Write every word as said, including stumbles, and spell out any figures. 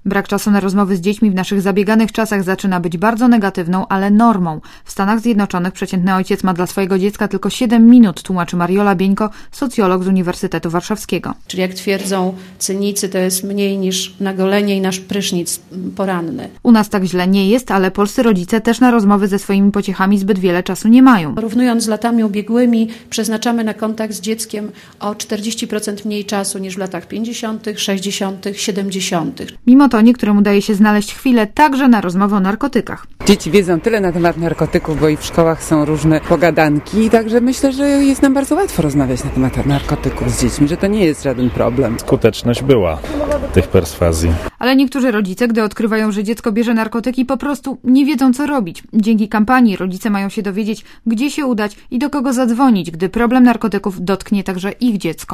Brak czasu na rozmowy z dziećmi w naszych zabieganych czasach zaczyna być bardzo negatywną, ale normą. W Stanach Zjednoczonych przeciętny ojciec ma dla swojego dziecka tylko siedem minut, tłumaczy Mariola Bieńko, socjolog z Uniwersytetu Warszawskiego. Czyli jak twierdzą cynicy, to jest mniej niż na golenie i nasz prysznic poranny. U nas tak źle nie jest, ale polscy rodzice też na rozmowy ze swoimi pociechami zbyt wiele czasu nie mają. Porównując z latami ubiegłymi, przeznaczamy na kontakt z dzieckiem o czterdzieści procent mniej czasu niż w latach pięćdziesiątych, sześćdziesiątych, siedemdziesiątych. Mimo to niektórym udaje się znaleźć chwilę także na rozmowę o narkotykach. Dzieci wiedzą tyle na temat narkotyków, bo i w szkołach są różne pogadanki, także myślę, że jest nam bardzo łatwo rozmawiać na temat narkotyków z dziećmi, że to nie jest żaden problem. Skuteczność była tych perswazji. Ale niektórzy rodzice, gdy odkrywają, że dziecko bierze narkotyki, po prostu nie wiedzą, co robić. Dzięki kampanii rodzice mają się dowiedzieć, gdzie się udać i do kogo zadzwonić, gdy problem narkotyków dotknie także ich dziecko.